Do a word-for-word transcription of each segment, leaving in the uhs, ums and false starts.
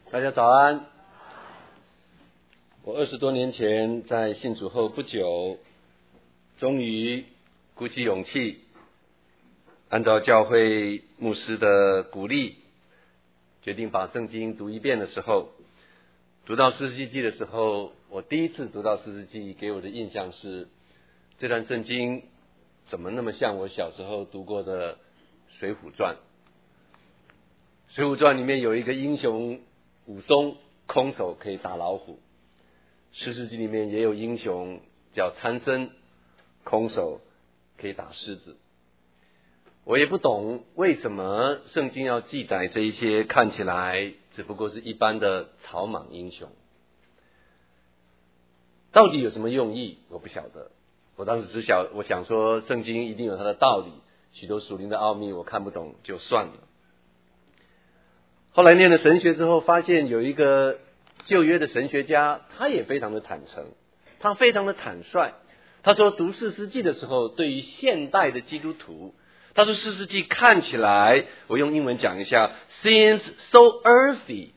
大家早安。我二十多年前在信主后不久，终于鼓起勇气，按照教会牧师的鼓励，决定把圣经读一遍的时候，读到士师记的时候，我第一次读到士师记，给我的印象是，这段圣经怎么那么像我小时候读过的水浒传。水浒传里面有一个英雄武松，空手可以打老虎。士师记里面也有英雄叫参僧，空手可以打狮子。我也不懂为什么圣经要记载这一些看起来只不过是一般的草莽英雄，到底有什么用意我不晓得。我当时只晓我想说圣经一定有它的道理，许多属灵的奥秘我看不懂就算了。后来念了神学之后，发现有一个旧约的神学家，他也非常的坦诚，他非常的坦率。他说读士师记的时候，对于现代的基督徒，他说士师记看起来，我用英文讲一下 seems so earthy,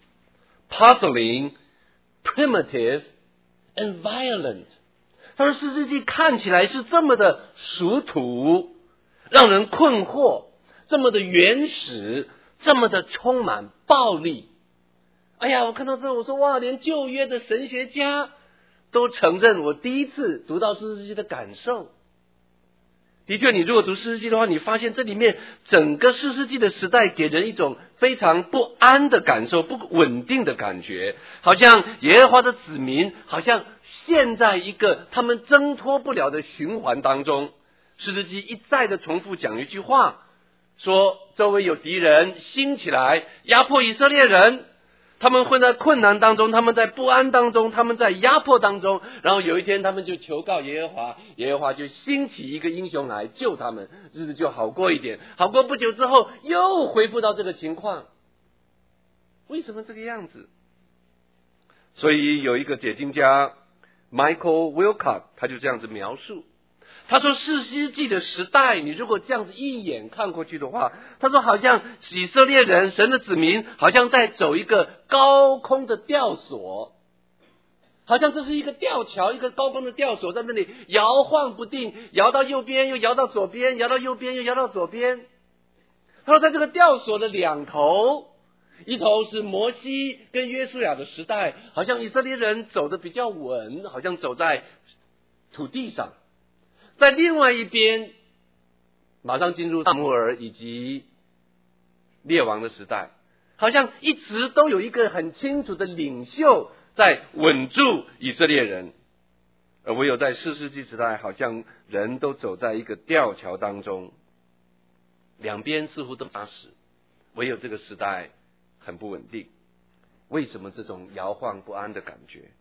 puzzling, primitive and violent。 他说士师记看起来是这么的俗土，让人困惑，这么的原始，这么的充满暴力。哎呀，我看到这我说哇，连旧约的神学家都承认我第一次读到士师记的感受。的确，你如果读士师记的话，你发现这里面整个士师记的时代给人一种非常不安的感受，不稳定的感觉，好像耶和华的子民好像陷在一个他们挣脱不了的循环当中。士师记一再的重复讲一句话，说周围有敌人兴起来压迫以色列人，他们混在困难当中，他们在不安当中，他们在压迫当中，然后有一天他们就求告耶和华，耶和华就兴起一个英雄来救他们，日子就好过一点。好过不久之后又恢复到这个情况。为什么这个样子？所以有一个解经家 Michael Wilcott 他就这样子描述，他说士师记的时代，你如果这样子一眼看过去的话，他说好像以色列人神的子民好像在走一个高空的吊索，好像这是一个吊桥，一个高空的吊索，在那里摇晃不定，摇到右边又摇到左边，摇到右边又摇到左边。他说在这个吊索的两头，一头是摩西跟约书亚的时代，好像以色列人走得比较稳，好像走在土地上。在另外一边，马上进入撒母耳以及列王的时代，好像一直都有一个很清楚的领袖在稳住以色列人，而唯有在士师记时代，好像人都走在一个吊桥当中，两边似乎都扎实，唯有这个时代很不稳定。为什么这种摇晃不安的感觉？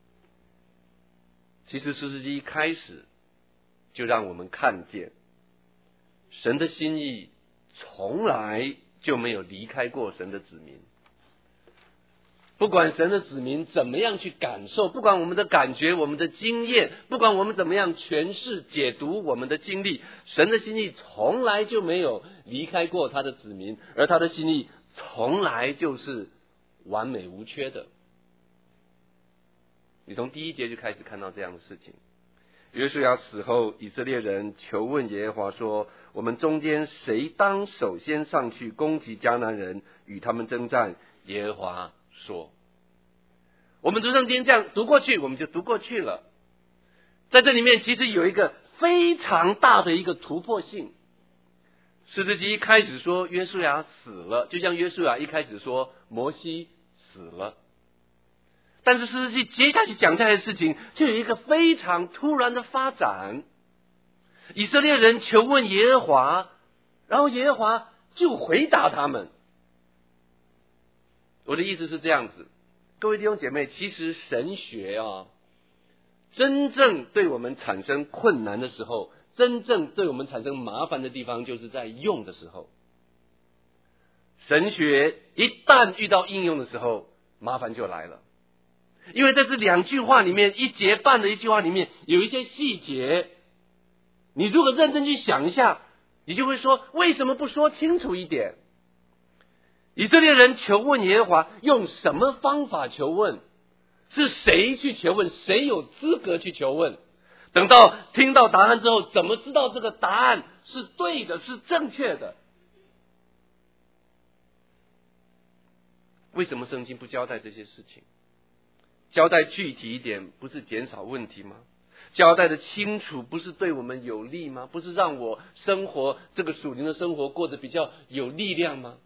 其实士师记一开始就让我们看见，神的心意从来就没有离开过神的子民。不管神的子民怎么样去感受，不管我们的感觉，我们的经验，不管我们怎么样诠释解读我们的经历，神的心意从来就没有离开过他的子民，而他的心意从来就是完美无缺的。你从第一节就开始看到这样的事情。约书亚死后，以色列人求问耶和华说，我们中间谁当首先上去攻击迦南人，与他们征战？耶和华说，我们读圣经这样读过去，我们就读过去了。在这里面其实有一个非常大的一个突破性。士师记一开始说约书亚死了，就像约书亚一开始说摩西死了，但是士师记接下去讲下来的事情就有一个非常突然的发展。以色列人求问耶和华，然后耶和华就回答他们。我的意思是这样子，各位弟兄姐妹，其实神学啊，真正对我们产生困难的时候，真正对我们产生麻烦的地方，就是在用的时候。神学一旦遇到应用的时候，麻烦就来了。因为在这两句话里面，一节半的一句话里面有一些细节，你如果认真去想一下，你就会说为什么不说清楚一点？ 以色列人求问耶和华，用什么方法求问？是谁去求问？谁有资格去求问？等到听到答案之后，怎么知道这个答案是对的，是正确的？为什么圣经不交代这些事情？交代具体一点，不是减少问题吗？交代的清楚，不是对我们有利吗？不是让我生活这个属灵的生活过得比较有力量吗？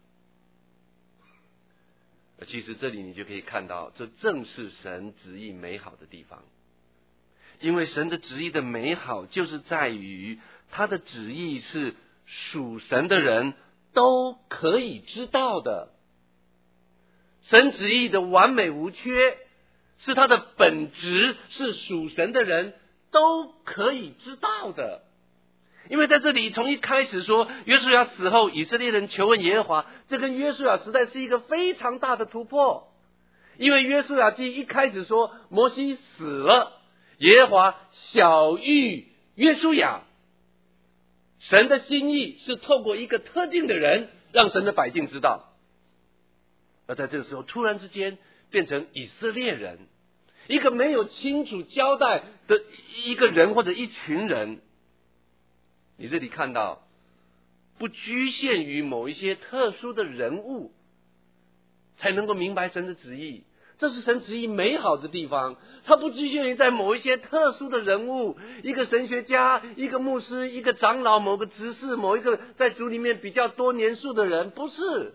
其实这里你就可以看到，这正是神旨意美好的地方。因为神的旨意的美好，就是在于他的旨意是属神的人都可以知道的。神旨意的完美无缺，是他的本质，是属神的人都可以知道的。因为在这里从一开始说约书亚死后，以色列人求问耶和华，这跟约书亚时代是一个非常大的突破。因为约书亚记一开始说摩西死了，耶和华晓谕约书亚，神的心意是透过一个特定的人让神的百姓知道。而在这个时候突然之间变成以色列人，一个没有清楚交代的一个人或者一群人。你这里看到不局限于某一些特殊的人物才能够明白神的旨意，这是神旨意美好的地方。他不局限于在某一些特殊的人物，一个神学家，一个牧师，一个长老，某个执事，某一个在主里面比较多年数的人，不是。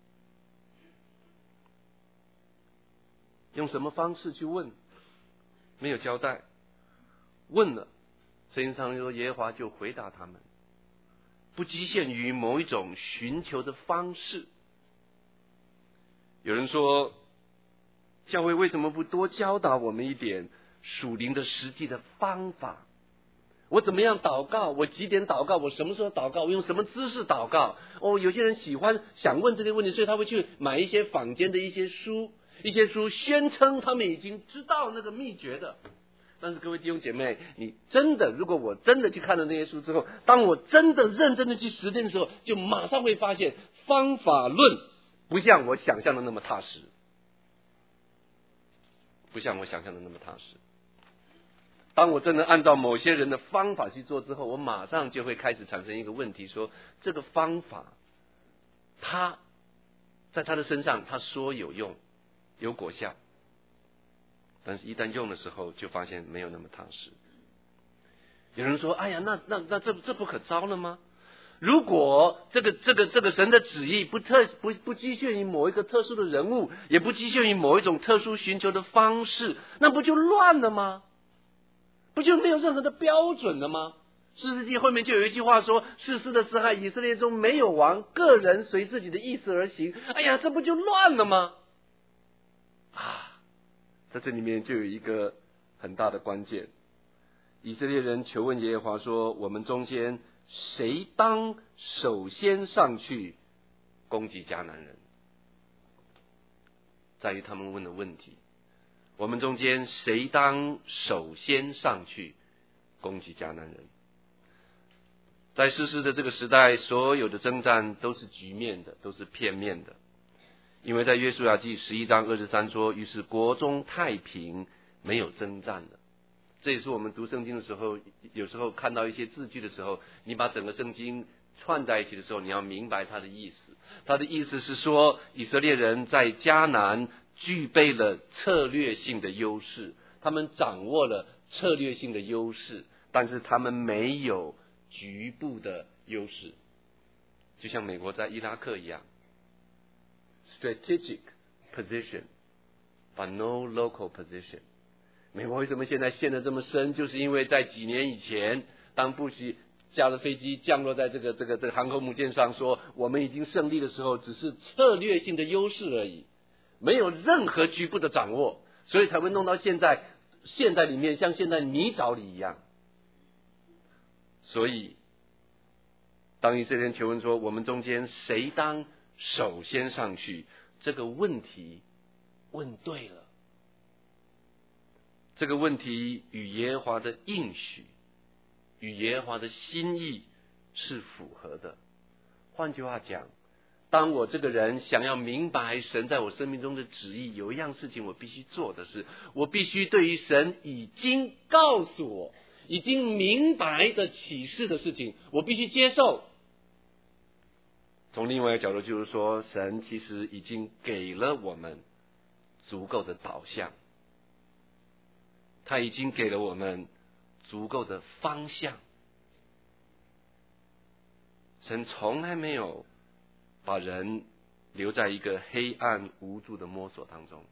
用什么方式去问？没有交代。问了，圣经上说耶和华就回答他们，不局限于某一种寻求的方式。有人说，教会为什么不多教导我们一点属灵的实际的方法？我怎么样祷告？我几点祷告？我什么时候祷告？我用什么姿势祷告？哦，有些人喜欢想问这些问题，所以他会去买一些坊间的一些书，一些书宣称他们已经知道那个秘诀的。但是各位弟兄姐妹，你真的，如果我真的去看了那些书之后，当我真的认真的去实践的时候，就马上会发现方法论不像我想象的那么踏实，不像我想象的那么踏实。当我真的按照某些人的方法去做之后，我马上就会开始产生一个问题，说这个方法他在他的身上他说有用有果效，但是一旦用的时候就发现没有那么踏实。有人说，哎呀，那那那这这不可糟了吗？如果这个这个这个神的旨意不特不不局限于某一个特殊的人物，也不局限于某一种特殊寻求的方式，那不就乱了吗？不就没有任何的标准了吗？士师记后面就有一句话说，士师的时候以色列中没有王，个人随自己的意思而行。哎呀，这不就乱了吗？啊，在这里面就有一个很大的关键。以色列人求问耶和华说，我们中间谁当首先上去攻击迦南人？在于他们问的问题，我们中间谁当首先上去攻击迦南人？在士师的这个时代，所有的征战都是局面的，都是片面的。因为在约书亚记十一章二十三说，于是国中太平，没有征战了。这也是我们读圣经的时候，有时候看到一些字句的时候，你把整个圣经串在一起的时候，你要明白它的意思。它的意思是说，以色列人在迦南具备了策略性的优势，他们掌握了策略性的优势，但是他们没有局部的优势，就像美国在伊拉克一样 ，strategic position but no local position。美国为什么现在陷得这么深？就是因为在几年以前，当布希驾着飞机降落在这个这个这个航空母舰上，说我们已经胜利的时候，只是策略性的优势而已，没有任何局部的掌握，所以才会弄到现在现在里面像现在泥沼里一样。所以当以色列人求问说，我们中间谁当首先上去，这个问题问对了。这个问题与耶和华的应许，与耶和华的心意是符合的。换句话讲， 当我这个人想要明白神在我生命中的旨意，有一样事情我必须做的是，我必须对于神已经告诉我、已经明白的启示的事情，我必须接受。从另外一个角度就是说，神其实已经给了我们足够的导向，他已经给了我们足够的方向。神从来没有把人留在一个黑暗无助的摸索当中，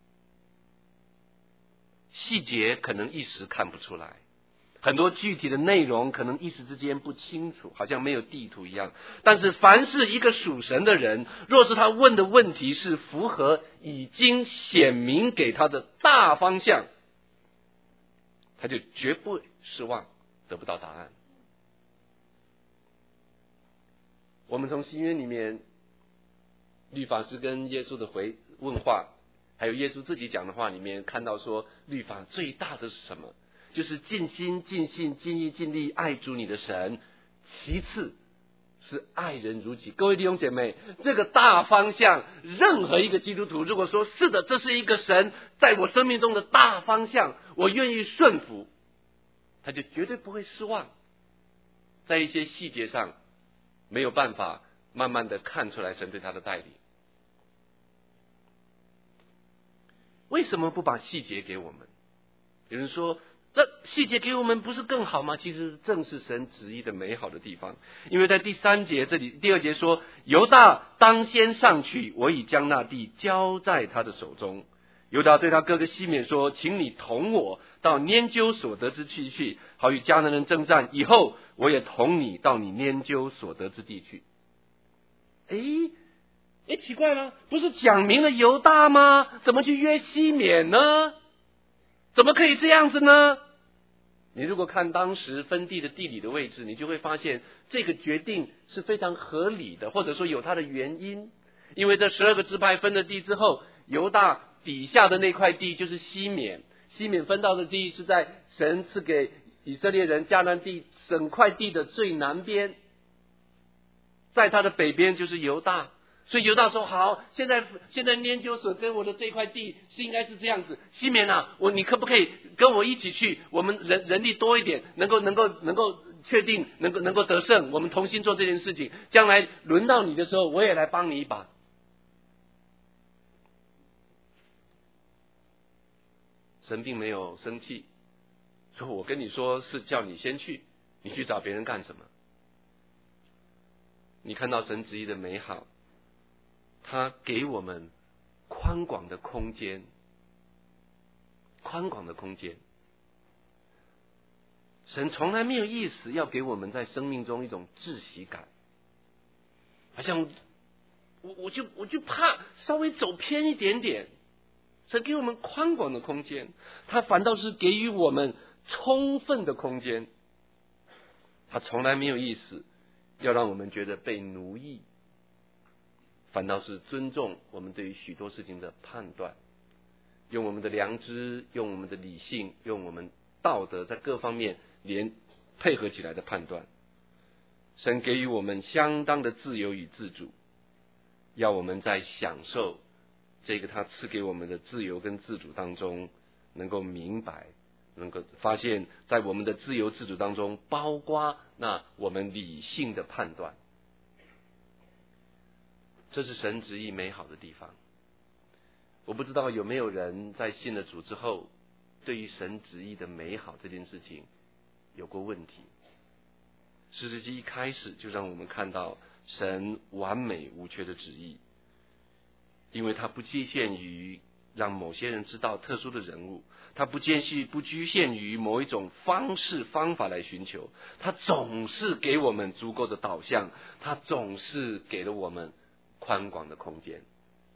细节可能一时看不出来，很多具体的内容可能一时之间不清楚，好像没有地图一样。但是凡是一个属神的人，若是他问的问题是符合已经显明给他的大方向，他就绝不失望，得不到答案。我们从新约里面律法师跟耶稣的回问话，还有耶稣自己讲的话里面看到说，律法最大的是什么？就是尽心尽性尽意尽力爱主你的神，其次是爱人如己。各位弟兄姐妹，这个大方向，任何一个基督徒如果说是的，这是一个神在我生命中的大方向，我愿意顺服，他就绝对不会失望。在一些细节上没有办法慢慢的看出来神对他的带领。为什么不把细节给我们？有人说，这细节给我们不是更好吗？其实正是神旨意的美好的地方。因为在第三节这里，第二节说，犹大当先上去，我已将那地交在他的手中。犹大对他哥哥西缅说，请你同我到拈阄所得之地去，好与迦南人征战，以后我也同你到你拈阄所得之地去。诶诶，奇怪了，不是讲明了犹大吗？怎么去约西缅呢？怎么可以这样子呢？你如果看当时分地的地理的位置，你就会发现这个决定是非常合理的，或者说有它的原因。因为这十二个支派分了地之后，犹大底下的那块地就是西缅，西缅分到的地是在神赐给以色列人迦南地整块地的最南边，在它的北边就是犹大。所以犹大说，好，现在现在拈阄所跟我的这块地是应该是这样子，西缅啊，我你可不可以跟我一起去？我们人人力多一点，能够能够能够确定能够能够得胜，我们同心做这件事情，将来轮到你的时候，我也来帮你一把。神并没有生气，说我跟你说是叫你先去，你去找别人干什么？你看到神旨意的美好，他给我们宽广的空间，宽广的空间。神从来没有意思要给我们在生命中一种窒息感，好像我我就我就怕稍微走偏一点点。神给我们宽广的空间，他反倒是给予我们充分的空间。他从来没有意思要让我们觉得被奴役，反倒是尊重我们对于许多事情的判断，用我们的良知，用我们的理性，用我们道德在各方面连配合起来的判断。神给予我们相当的自由与自主，要我们在享受这个他赐给我们的自由跟自主当中，能够明白，能够发现在我们的自由自主当中包括那我们理性的判断。这是神旨意美好的地方。我不知道有没有人在信了主之后，对于神旨意的美好这件事情有过问题。士师记一开始就让我们看到神完美无缺的旨意，因为他不局限于让某些人知道特殊的人物，他不间隙不局限于某一种方式方法来寻求，他总是给我们足够的导向，他总是给了我们宽广的空间。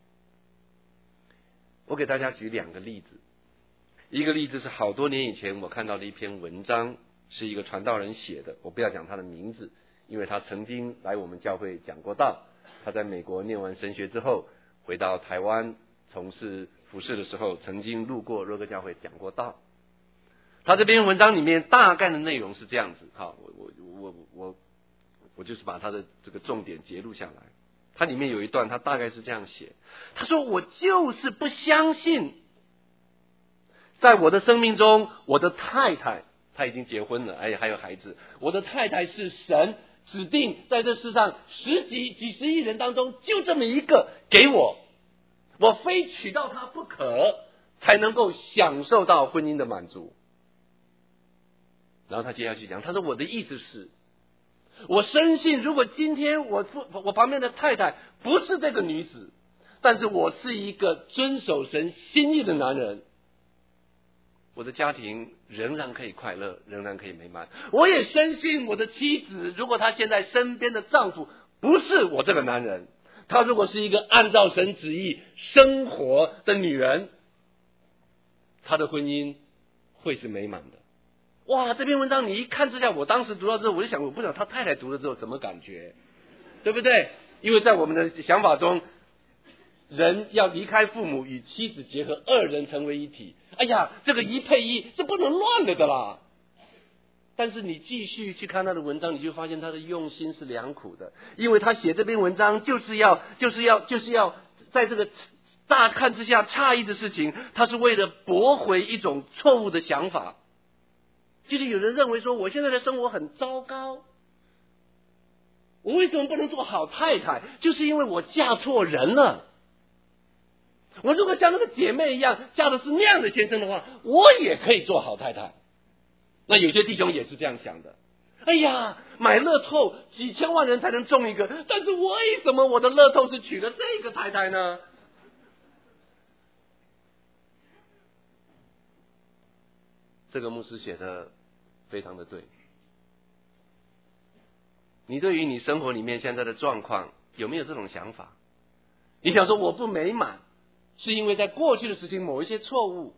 我给大家举两个例子，一个例子是好多年以前我看到的一篇文章，是一个传道人写的，我不要讲他的名字，因为他曾经来我们教会讲过道，他在美国念完神学之后回到台湾从事服事的时候，曾经路过若歌教会讲过道。他这篇文章里面大概的内容是这样子，好，我我我我我就是把他的这个重点截录下来。 它里面有一段，他大概是这样写，他说我就是不相信，在我的生命中，我的太太她已经结婚了，哎，还有孩子，我的太太是神指定在这世上十几几十亿人当中就这么一个给我，我非娶到她不可，才能够享受到婚姻的满足。然后他接下去讲，他说我的意思是，我深信如果今天我我旁边的太太不是这个女子，但是我是一个遵守神心意的男人，我的家庭仍然可以快乐，仍然可以美满。我也深信我的妻子，如果她现在身边的丈夫不是我这个男人，她如果是一个按照神旨意生活的女人，她的婚姻会是美满的。哇，这篇文章你一看之下，我当时读到之后，我就想，我不知道他太太读了之后什么感觉，对不对？因为在我们的想法中，人要离开父母，与妻子结合，二人成为一体。哎呀，这个一配一，这不能乱了的啦。但是你继续去看他的文章，你就发现他的用心是良苦的，因为他写这篇文章就是要，就是要，就是要在这个乍看之下诧异的事情，他是为了驳回一种错误的想法。就是有人认为说，我现在的生活很糟糕，我为什么不能做好太太？就是因为我嫁错人了。我如果像那个姐妹一样，嫁的是那样的先生的话，我也可以做好太太。那有些弟兄也是这样想的。哎呀，买乐透几千万人才能中一个，但是为什么我的乐透是娶了这个太太呢？这个牧师写的非常的对。你对于你生活里面现在的状况有没有这种想法？你想说我不美满，是因为在过去的事情某一些错误。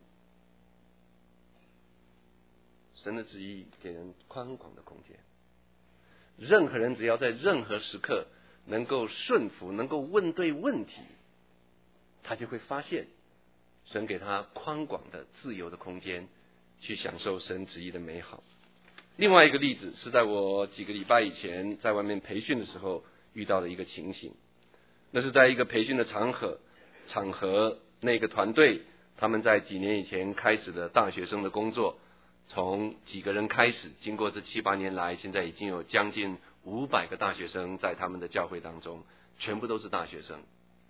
神的旨意给人宽广的空间，任何人只要在任何时刻能够顺服，能够问对问题，他就会发现神给他宽广的自由的空间，去享受神旨意的美好。另外一个例子是在我几个礼拜以前在外面培训的时候遇到的一个情形。那是在一个培训的场合场合那个团队他们在几年以前开始的大学生的工作，从几个人开始，经过这七八年来，现在已经有将近五百个大学生在他们的教会当中，全部都是大学生。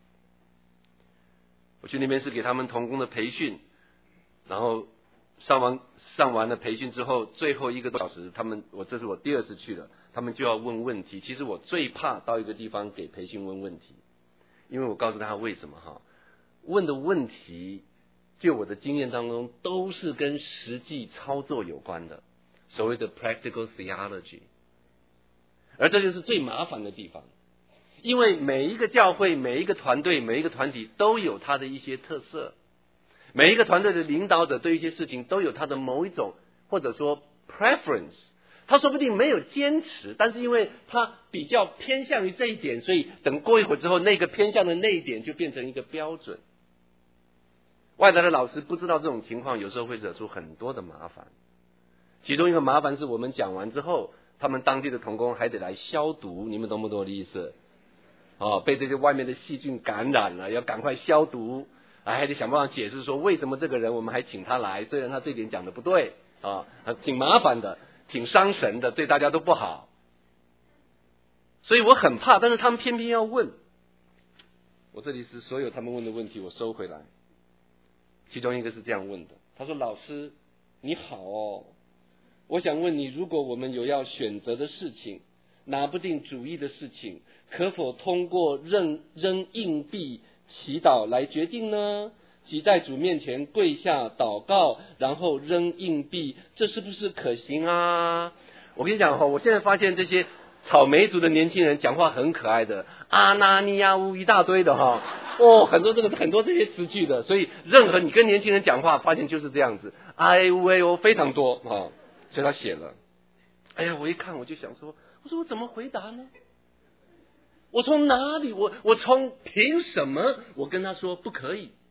我去那边是给他们同工的培训，然后上完上完了培训之后，最后一个多小时，他们我这是我第二次去了，他们就要问问题。其实我最怕到一个地方给培训问问题，因为我告诉他为什么哈，问的问题，就我的经验当中都是跟实际操作有关的，所谓的 practical theology， 而这就是最麻烦的地方，因为每一个教会、每一个团队、每一个团体都有它的一些特色。每一个团队的领导者对一些事情都有他的某一种或者说 preference， 他说不定没有坚持，但是因为他比较偏向于这一点，所以等过一会儿之后，那个偏向的那一点就变成一个标准。外来的老师不知道这种情况，有时候会惹出很多的麻烦。其中一个麻烦是我们讲完之后，他们当地的同工还得来消毒，你们懂不懂我的意思？哦，被这些外面的细菌感染了，要赶快消毒。还得想办法解释说为什么这个人我们还请他来，虽然他这点讲的不对啊，挺麻烦的，挺伤神的，对大家都不好。所以我很怕，但是他们偏偏要问。我这里是所有他们问的问题我收回来。其中一个是这样问的，他说：老师你好哦，我想问你，如果我们有要选择的事情，拿不定主意的事情，可否通过扔扔硬币祈祷来决定呢？即在主面前跪下祷告，然后扔硬币，这是不是可行啊？我跟你讲哈，我现在发现这些草莓族的年轻人讲话很可爱的，阿那尼亚乌一大堆的哈，哦，很多这个很多这些词句的，所以任何你跟年轻人讲话，发现就是这样子，哎乌哎哦非常多哈，所以他写了。哎呀，我一看我就想说，我说我怎么回答呢？我从哪里？我我从凭什么？我跟他说不可以。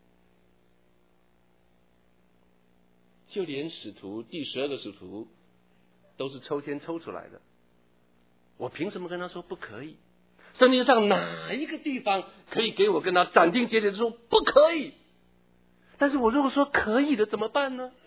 就连使徒第十二个使徒都是抽签抽出来的，我凭什么跟他说不可以？ 圣经上哪一个地方可以给我跟他斩钉截铁的说不可以？但是我如果说可以的怎么办呢？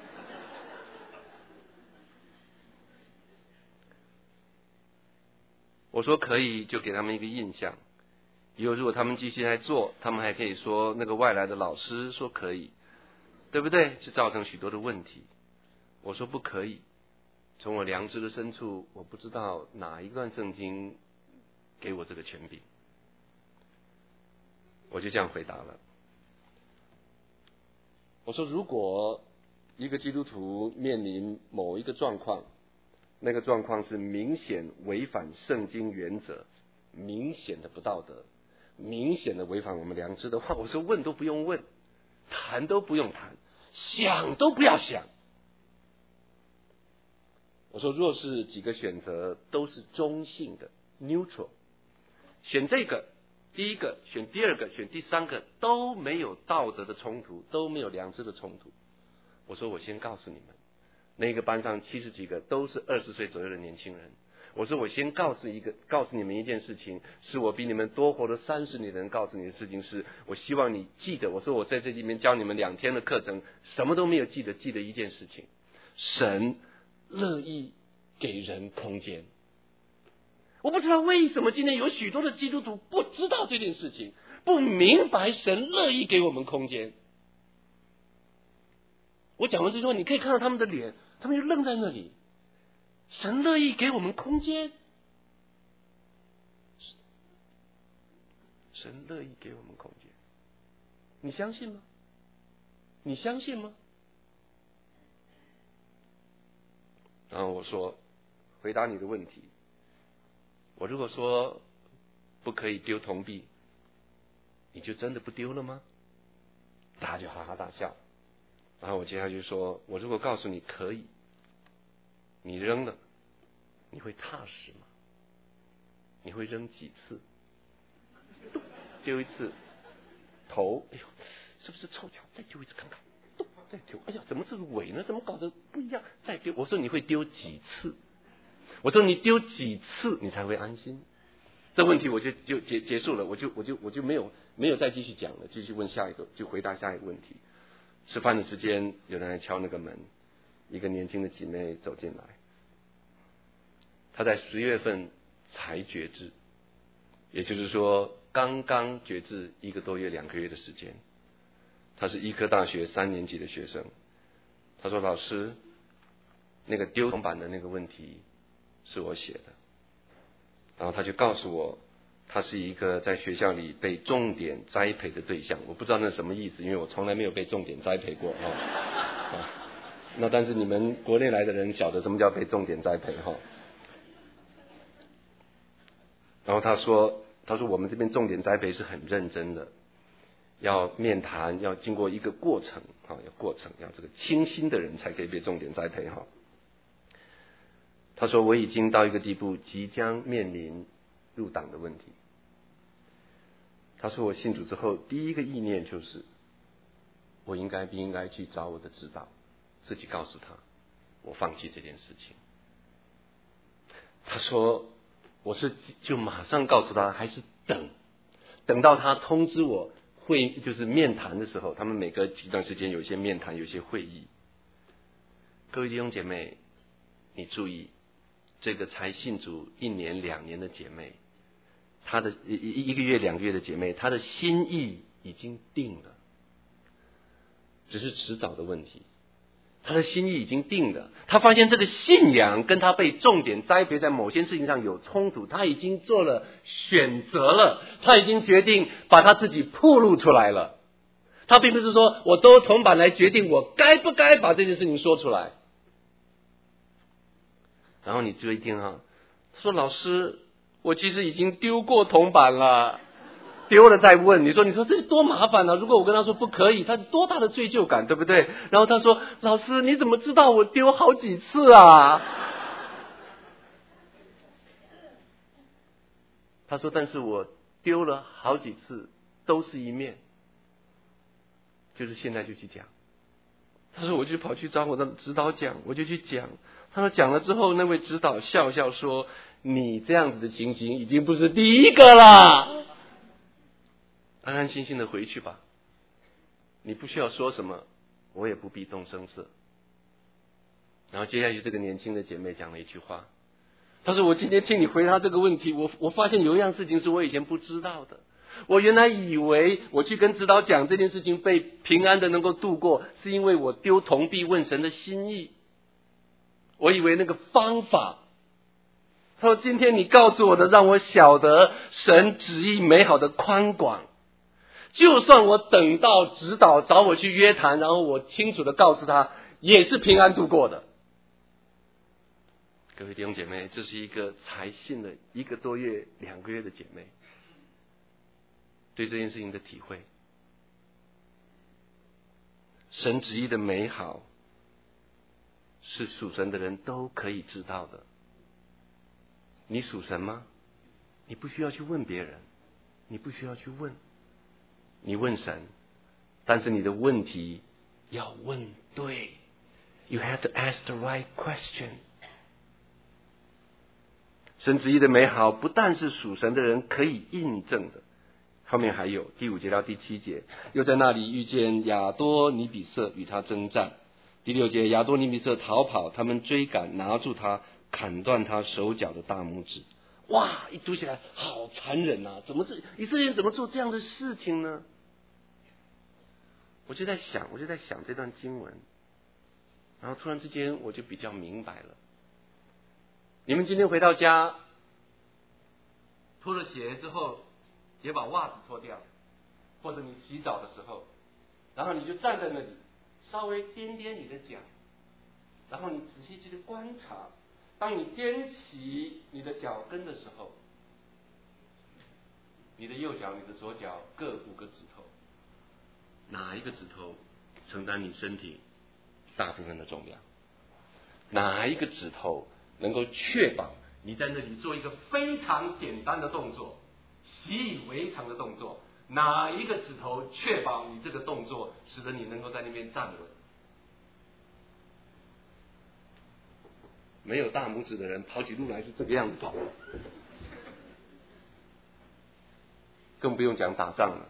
我说可以，就给他们一个印象。以后如果他们继续来做，他们还可以说那个外来的老师说可以，对不对？就造成许多的问题。我说不可以，从我良知的深处，我不知道哪一段圣经给我这个权柄，我就这样回答了。我说如果一个基督徒面临某一个状况，那个状况是明显违反圣经原则，明显的不道德，明显的违反我们良知的话，我说问都不用问，谈都不用谈，想都不要想。我说若是几个选择都是中性的 neutral， 选这个第一个选第二个选第三个都没有道德的冲突，都没有良知的冲突。我说我先告诉你们，那个班上七十几个都是二十岁左右的年轻人。我说我先告诉一个告诉你们一件事情，是我比你们多活了三十年的人告诉你的事情，是我希望你记得。我说我在这里面教你们两天的课程，什么都没有记得，记得一件事情，神乐意给人空间。我不知道为什么今天有许多的基督徒不知道这件事情，不明白神乐意给我们空间。我讲完这句话，你可以看到他们的脸，他们就愣在那里。神乐意给我们空间，神乐意给我们空间，你相信吗？你相信吗？然后我说，回答你的问题，我如果说不可以丢铜币，你就真的不丢了吗？大家就哈哈大笑。然后我接下来就说，我如果告诉你可以，你扔了，你会踏实吗？你会扔几次？丢一次，头，哎呦，是不是凑巧？再丢一次看看，再丢，哎呀，怎么这是尾呢？怎么搞得不一样？再丢，我说你会丢几次？我说你丢几次你才会安心？这问题我就就结结束了，我就我就我就没有没有再继续讲了，继续问下一个，就回答下一个问题。吃饭的时间，有人来敲那个门，一个年轻的姐妹走进来，她在十月份才觉知，也就是说刚刚觉知一个多月两个月的时间。她是医科大学三年级的学生。她说老师，那个丢铜板的那个问题是我写的。然后她就告诉我，他是一个在学校里被重点栽培的对象。我不知道那是什么意思，因为我从来没有被重点栽培过啊。啊那但是你们国内来的人晓得什么叫被重点栽培哈。然后他说，他说我们这边重点栽培是很认真的，要面谈，要经过一个过程啊，要过程，要这个清新的人才可以被重点栽培哈。他说我已经到一个地步，即将面临入党的问题。他说我信主之后第一个意念就是，我应该不应该去找我的指导，自己告诉他我放弃这件事情。他说我是就马上告诉他，还是等等到他通知我会就是面谈的时候，他们每隔几段时间有一些面谈，有一些会议。各位弟兄姐妹，你注意，这个才信主一年两年的姐妹，她的一一个月两个月的姐妹，她的心意已经定了，只是迟早的问题。她的心意已经定了，她发现这个信仰跟她被重点栽培在某些事情上有冲突，她已经做了选择了，她已经决定把她自己暴露出来了。她并不是说我都铜板来决定我该不该把这件事情说出来。然后你注意听啊，他说老师，我其实已经丢过铜板了，丢了再问，你说你说这多麻烦啊！如果我跟他说不可以，他多大的罪疚感，对不对？然后他说老师，你怎么知道我丢好几次啊？他说但是我丢了好几次，都是一面，就是现在就去讲。他说我就跑去找我的指导讲，我就去讲。他说讲了之后，那位指导笑笑说， 你这样子的情形已经不是第一个了。安安心心的回去吧，你不需要说什么，我也不必动声色。然后接下去这个年轻的姐妹讲了一句话，她说我今天听你回答这个问题，我我发现有一样事情是我以前不知道的。我原来以为我去跟指导讲这件事情被平安的能够度过，是因为我丢铜币问神的心意，我以为那个方法。他说今天你告诉我的，让我晓得神旨意美好的宽广，就算我等到指导找我去约谈，然后我清楚的告诉他，也是平安度过的。各位弟兄姐妹，这是一个才信了一个多月两个月的姐妹对这件事情的体会。神旨意的美好是属神的人都可以知道的。你属神吗？你不需要去问别人，你不需要去问，你问神，但是你的问题要问对。 You have to ask the right question。 神旨意的美好不但是属神的人可以印证的，后面还有第五节到第七节，又在那里遇见亚多尼比色与他征战。第六节，亚多尼比色逃跑，他们追赶，拿住他，砍断他手脚的大拇指。哇，一读起来好残忍啊！怎么这以色列人怎么做这样的事情呢？我就在想，我就在想这段经文，然后突然之间我就比较明白了。你们今天回到家，脱了鞋之后，也把袜子脱掉，或者你洗澡的时候，然后你就站在那里，稍微踮踮你的脚，然后你仔细去观察，当你踮起你的脚跟的时候，你的右脚、你的左脚各五个指头，哪一个指头承担你身体大部分的重量？哪一个指头能够确保你在那里做一个非常简单的动作，习以为常的动作？哪一个指头确保你这个动作使得你能够在那边站稳？没有大拇指的人跑起路来是这个样子跑，更不用讲打仗了。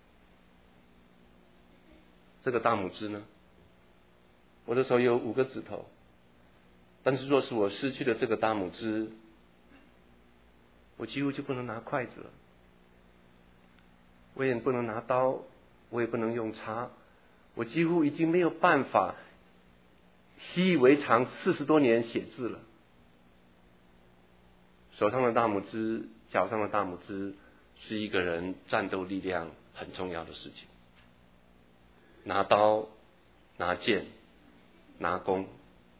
这个大拇指呢，我的手有五个指头，但是若是我失去了这个大拇指，我几乎就不能拿筷子了，我也不能拿刀，我也不能用叉，我几乎已经没有办法习以为常四十多年写字了。手上的大拇指，脚上的大拇指，是一个人战斗力量很重要的事情。拿刀、拿剑、拿弓，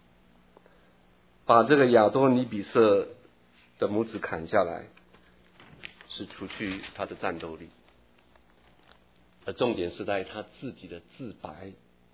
把这个亚多尼比色的拇指砍下来，是除去他的战斗力，而重点是在他自己的自白。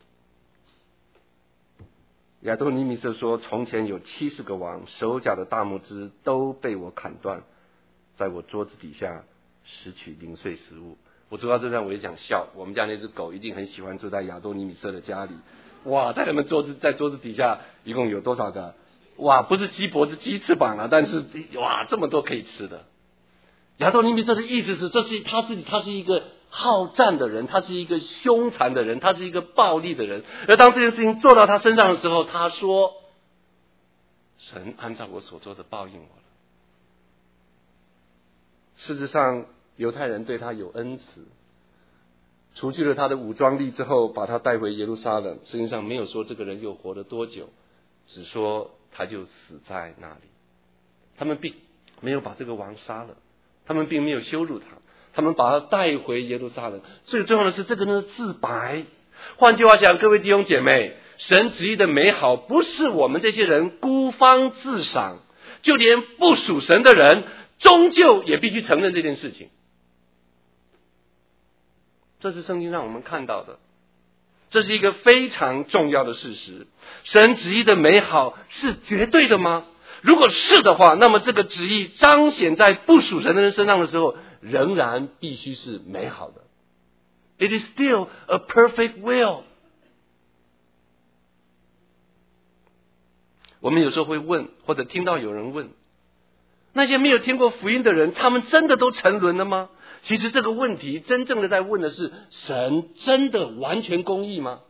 亚多尼比色说：“从前有七十个王，手脚的大拇指都被我砍断，在我桌子底下拾取零碎食物。”我读到这段我也想笑，我们家那只狗一定很喜欢住在亚多尼比色的家里。哇，在他们桌子在桌子底下一共有多少个？哇，不是鸡脖子鸡翅膀啊，但是哇这么多可以吃的。亚多尼比色的意思是，这是他自己，他是一个好战的人，他是一个凶残的人，他是一个暴力的人。而当这件事情做到他身上的时候，他说：“神按照我所做的报应我了。”事实上，犹太人对他有恩慈，除去了他的武装力之后，把他带回耶路撒冷。圣经上没有说这个人又活了多久，只说他就死在那里。他们并没有把这个王杀了，他们并没有羞辱他，他们把他带回耶路撒冷。最重要的是，这个人的自白。换句话讲，各位弟兄姐妹，神旨意的美好不是我们这些人孤芳自赏，就连不属神的人终究也必须承认这件事情。这是圣经让我们看到的，这是一个非常重要的事实。神旨意的美好是绝对的吗？如果是的话，那么这个旨意彰显在不属神的人身上的时候，仍然必须是美好的。It is still a perfect will。 我们有时候会问，或者听到有人问， 那些没有听过福音的人，他们真的都沉沦了吗？其实这个问题真正的在问的是，神真的完全公义吗？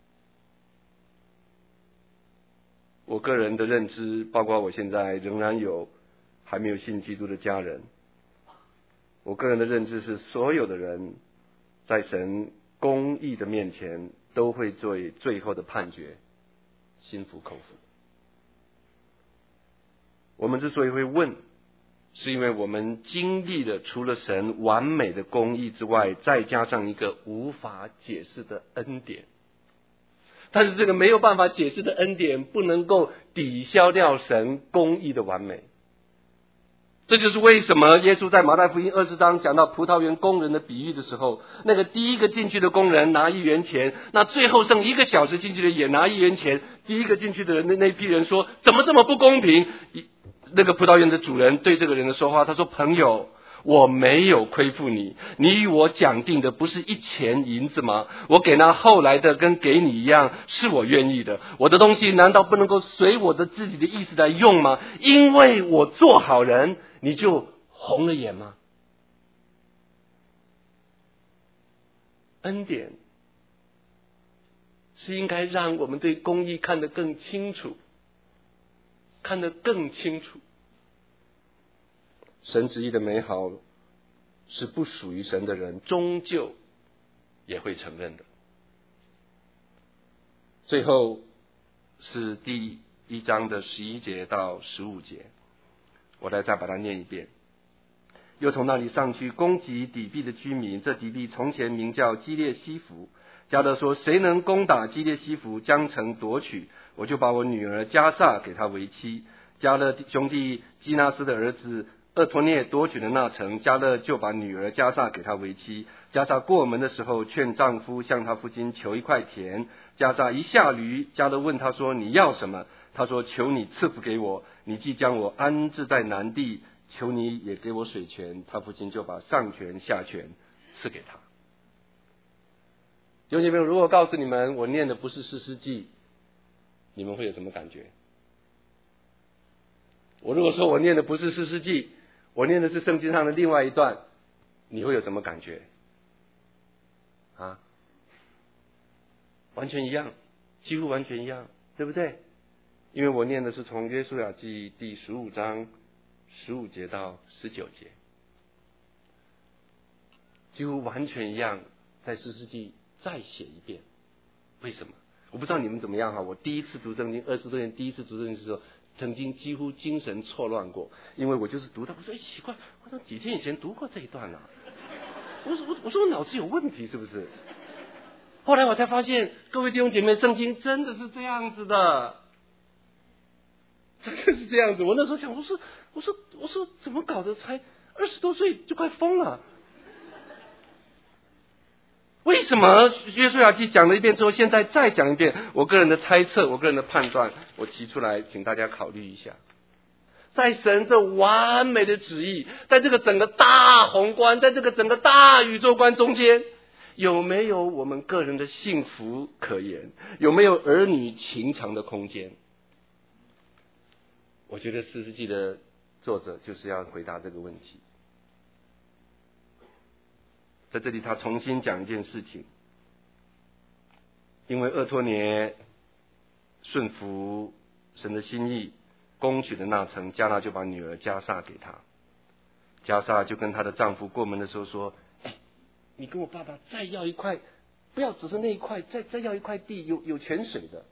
我个人的认知，包括我现在仍然有还没有信基督的家人，我个人的认知是，所有的人在神公义的面前都会做最后的判决，心服口服。我们之所以会问，是因为我们经历了除了神完美的公义之外，再加上一个无法解释的恩典。但是这个没有办法解释的恩典不能够抵消掉神公义的完美。这就是为什么耶稣在马太福音二十章讲到葡萄园工人的比喻的时候，那个第一个进去的工人拿一元钱，那最后剩一个小时进去的也拿一元钱。第一个进去的人，那那批人说，怎么这么不公平？那个葡萄园的主人对这个人的说话，他说，朋友，我没有亏负你，你与我讲定的不是一钱银子吗？我给那后来的跟给你一样，是我愿意的。我的东西难道不能够随我的自己的意思来用吗？因为我做好人，你就红了眼吗？恩典是应该让我们对公义看得更清楚，看得更清楚。神旨意的美好是不属于神的人终究也会承认的。最后是第一章的十一节到十五节，我来再把它念一遍。又从那里上去攻击底壁的居民，这底壁从前名叫基列西弗。迦勒说，谁能攻打基列西弗，将城夺取，我就把我女儿迦萨给他为妻。迦勒兄弟基纳斯的儿子厄托涅夺取了那城，迦勒就把女儿迦萨给他为妻。迦萨过门的时候，劝丈夫向他父亲求一块田。迦萨一下驴，迦勒问他说，你要什么？他说，求你赐福给我，你既将我安置在南地，求你也给我水泉。他父亲就把上泉下泉赐给他。弟兄姐妹，如果告诉你们我念的不是士师记，你们会有什么感觉？我如果说我念的不是士师记，我念的是圣经上的另外一段，你会有什么感觉？啊，完全一样，几乎完全一样，对不对？因为我念的是从约书亚记第十五章十五节到十九节，几乎完全一样，在士师记再写一遍。为什么？我不知道你们怎么样哈。我第一次读圣经，二十多年第一次读圣经的时候，曾经几乎精神错乱过，因为我就是读到，我说哎奇怪，我说几天以前读过这一段啊，我说我我说我脑子有问题是不是？后来我才发现，各位弟兄姐妹，圣经真的是这样子的，真的是这样子。我那时候想，我说我说我说怎么搞的？才二十多岁就快疯了。为什么约书亚记讲了一遍之后，现在再讲一遍？我个人的猜测，我个人的判断，我提出来，请大家考虑一下。在神这完美的旨意，在这个整个大宏观，在这个整个大宇宙观中间，有没有我们个人的幸福可言？有没有儿女情长的空间？我觉得士师记的作者就是要回答这个问题。在这里他重新讲一件事情，因为厄托涅顺服神的心意，攻取的那城，迦勒就把女儿迦萨给他。迦萨就跟她的丈夫过门的时候说，哎，你跟我爸爸再要一块，不要只是那一块，再再要一块地，有有泉水的。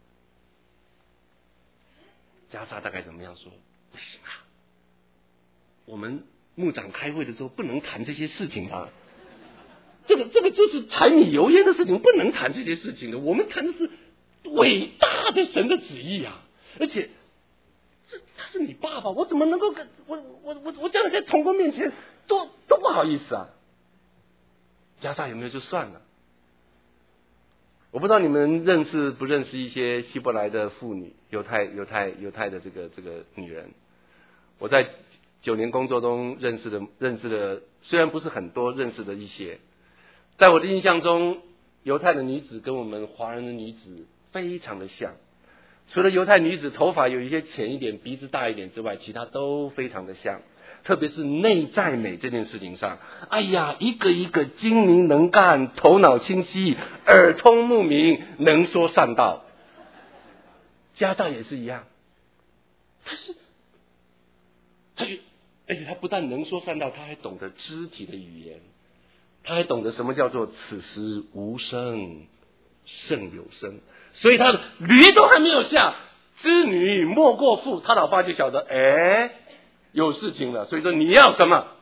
迦萨大概怎么样说？不行啊，我们牧长开会的时候不能谈这些事情啊。这个这个就是柴米油盐的事情，不能谈这些事情的。我们谈的是伟大的神的旨意啊！而且，这他是你爸爸，我怎么能够跟我我我我这样在同工面前都都不好意思啊？迦萨有没有就算了？我不知道你们认识不认识一些希伯来的妇女，犹太犹太犹太的这个这个女人。我在九年工作中认识的认识的，虽然不是很多，认识的一些。在我的印象中，犹太的女子跟我们华人的女子非常的像。 除了犹太女子头发有一些浅一点，鼻子大一点之外，其他都非常的像。特别是内在美这件事情上，哎呀，一个一个精明能干，头脑清晰，耳聪目明，能说善道。家长也是一样，他是他就而且他不但能说善道，他还懂得肢体的语言，他还懂得什么叫做此时无声胜有声。所以他的驴都还没有下，织女莫过妇，他老爸就晓得，哎，有事情了。所以说你要什么？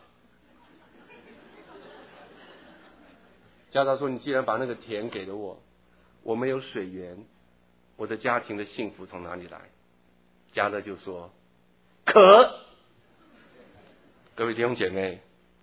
家长说，你既然把那个田给了我，我没有水源，我的家庭的幸福从哪里来？加勒就说渴。各位弟兄姐妹，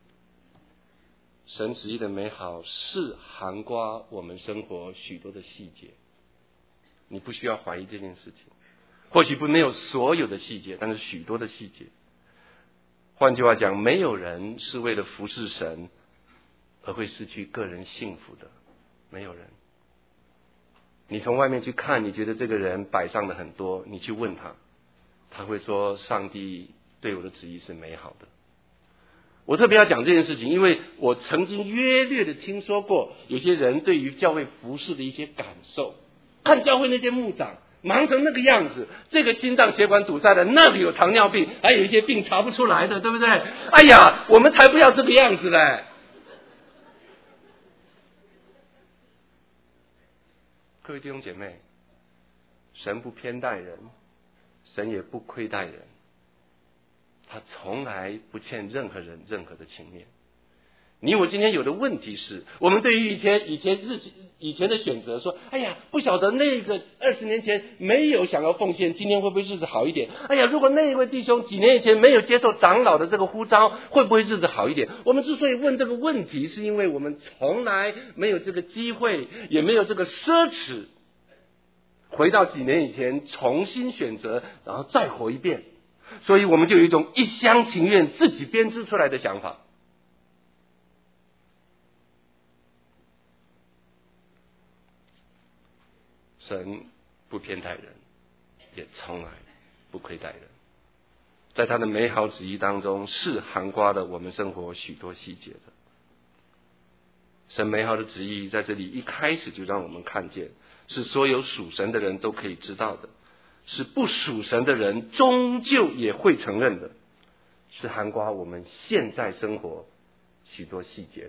神旨意的美好是涵括我们生活许多的细节，你不需要怀疑这件事情。或许不没有所有的细节，但是许多的细节。换句话讲，没有人是为了服侍神而会失去个人幸福的，没有人。你从外面去看，你觉得这个人摆上了很多，你去问他，他会说上帝对我的旨意是美好的。我特别要讲这件事情，因为我曾经约略的听说过有些人对于教会服侍的一些感受。看教会那些牧长忙成那个样子，这个心脏血管堵塞的，那里有糖尿病，还有一些病查不出来的，对不对？哎呀，我们才不要这个样子嘞！各位弟兄姐妹，神不偏待人，神也不亏待人，他从来不欠任何人任何的情面。你我今天有的问题是，我们对于以前以前日以前的选择说，哎呀，不晓得那个二十年前没有想要奉献，今天会不会日子好一点？哎呀，如果那一位弟兄几年以前没有接受长老的这个呼召，会不会日子好一点？我们之所以问这个问题，是因为我们从来没有这个机会，也没有这个奢侈，回到几年以前重新选择，然后再活一遍，所以我们就有一种一厢情愿自己编织出来的想法。神不偏待人，也从来不亏待人，在他的美好旨意当中是涵括了我们生活许多细节的。神美好的旨意在这里一开始就让我们看见，是所有属神的人都可以知道的，是不属神的人终究也会承认的，是涵括我们现在生活许多细节的。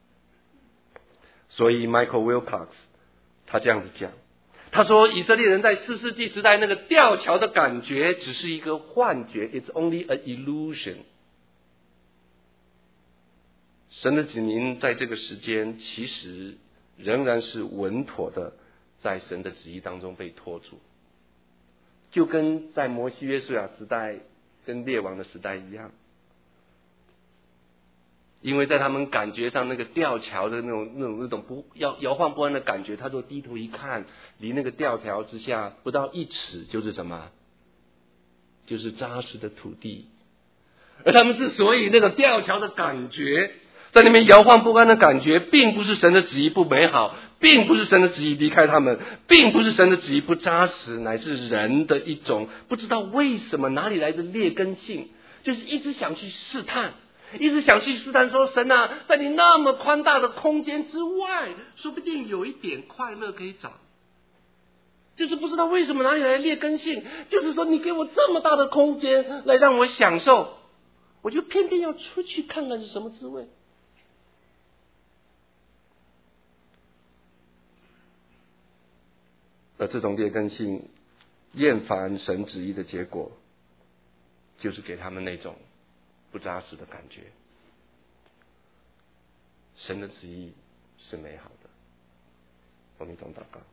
所以 Michael Wilcox 他这样子讲，他说以色列人在四世纪时代那个吊桥的感觉只是一个幻觉， It's only an illusion。 神的子民在这个时间其实仍然是稳妥的在神的旨意当中被拖住，就跟在摩西约书亚时代跟列王的时代一样。因为在他们感觉上那个吊桥的那种那种那种不摇摇晃不安的感觉，他就低头一看，离那个吊桥之下不到一尺就是什么？就是扎实的土地。而他们之所以那个吊桥的感觉，在那边摇晃不安的感觉，并不是神的旨意不美好，并不是神的旨意离开他们，并不是神的旨意不扎实，乃是人的一种不知道为什么哪里来的劣根性，就是一直想去试探。一直想去试探说，神啊，在你那么宽大的空间之外，说不定有一点快乐可以找。就是不知道为什么哪里来的劣根性，就是说你给我这么大的空间来让我享受，我就偏偏要出去看看是什么滋味。而这种劣根性厌烦神旨意的结果，就是给他们那种不扎实的感觉。神的旨意是美好的。我们一同祷告。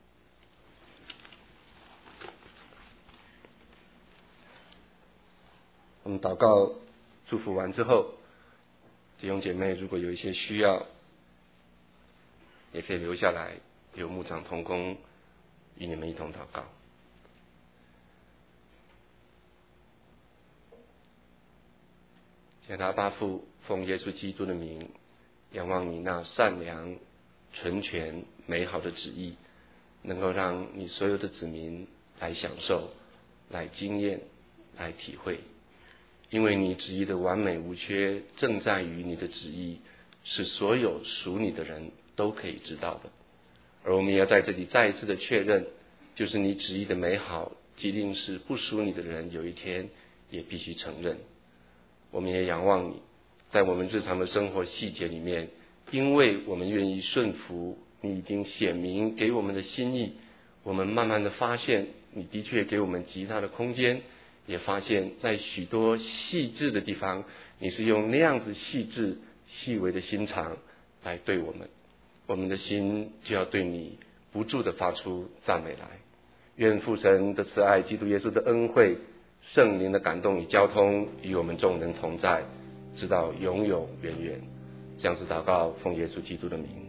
我们祷告祝福完之后，弟兄姐妹如果有一些需要，也可以留下来，有牧长同工与你们一同祷告。谢他巴父奉耶稣基督的名，仰望你那善良、纯全、美好的旨意，能够让你所有的子民来享受、来经验、来体会。因为你旨意的完美无缺，正在于你的旨意是所有属你的人都可以知道的。而我们也要在这里再一次的确认，就是你旨意的美好，即令是不属你的人有一天也必须承认。我们也仰望你，在我们日常的生活细节里面，因为我们愿意顺服你已经显明给我们的心意，我们慢慢的发现你的确给我们极大的空间，也发现在许多细致的地方，你是用那样子细致细微的心肠来对我们，我们的心就要对你不住的发出赞美来。愿父神的慈爱、基督耶稣的恩惠、圣灵的感动与交通与我们众人同在，直到永永远远。这样子祷告，奉耶稣基督的名。